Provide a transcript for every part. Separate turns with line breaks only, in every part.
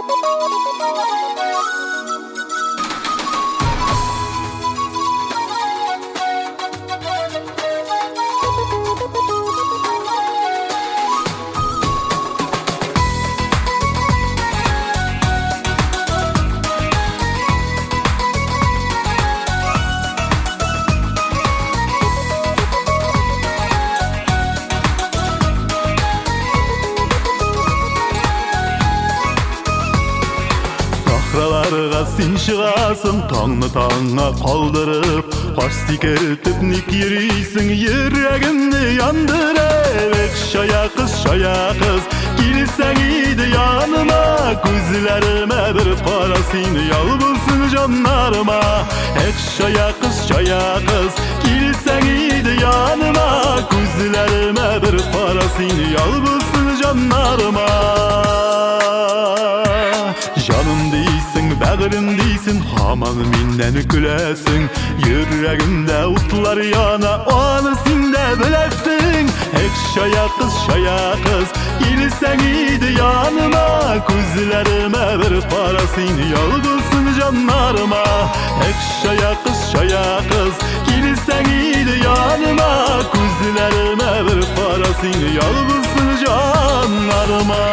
Sahralarga sen çıgasın, tağını tağına kaldırıp, kaç sikertip nik yürüysün, yüreğimni yandırıp. Şaya kız, girsen iyiydi yanıma, gözlerime bir parasını yalbılsın canlarıma. Şaya kız, girsen iyiydi yanıma, gözlerime bir parasını yalbılsın canlarıma. Canım değilsin, bağrım değilsin, haman minden gülesin. Yüreğimde utlar yana, onu sen de bilesin. Şaya kız, gelsen iyiydi yanıma, gözlerime bir parasını yalbılsın canlarıma. Şaya kız, gelsen iyiydi yanıma, gözlerime bir parasını yalbılsın canlarıma.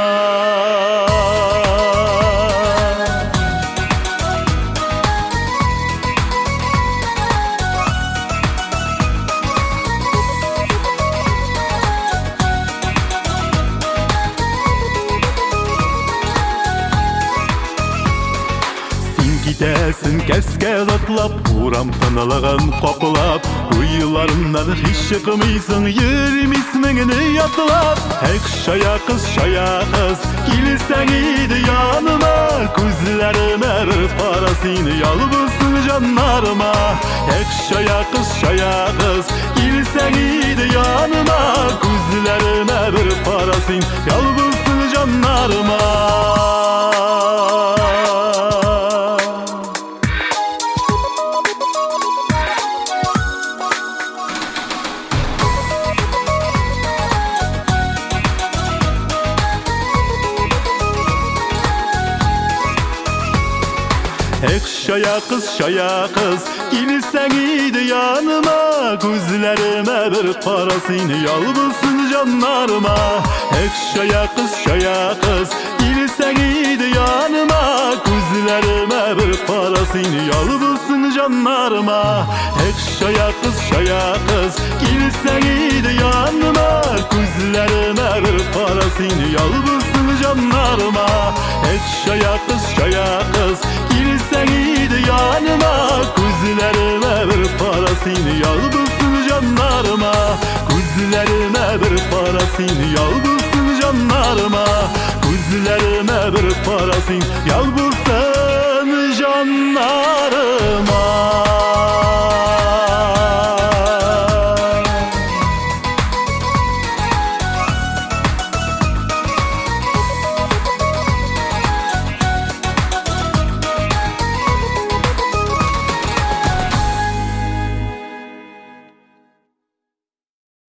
Gidesin keskel atlap, uğram tanılığın qoqlap, uyularımdan hiç çıkmıysın, yerim ismini yatlap. Şaya kız, gelsen iyiydi yanıma, gözlerime bir parasını yalbılsın canlarıma. Şaya kız, gelsen iyiydi yanıma, gözlerime bir parasını yalbılsın canlarıma. Şaya kız, gelsen iyiydi yanıma, gözlerime bir parasını yalbılsın canlarıma. Şaya kız, gelsen iyiydi yanıma, gözlerime bir parasını yalbılsın canlarıma. Şaya kız, gelsen iyiydi yanıma, gözlerime bir parasını yalbılsın canlarıma. Şaya kız, gelsen iyiydi yanıma, gözlerime bir parasını yalbılsın canlarıma. Gözlerime bir parasını yalbılsın canlarıma. Gözlerime bir parasını yalbılsın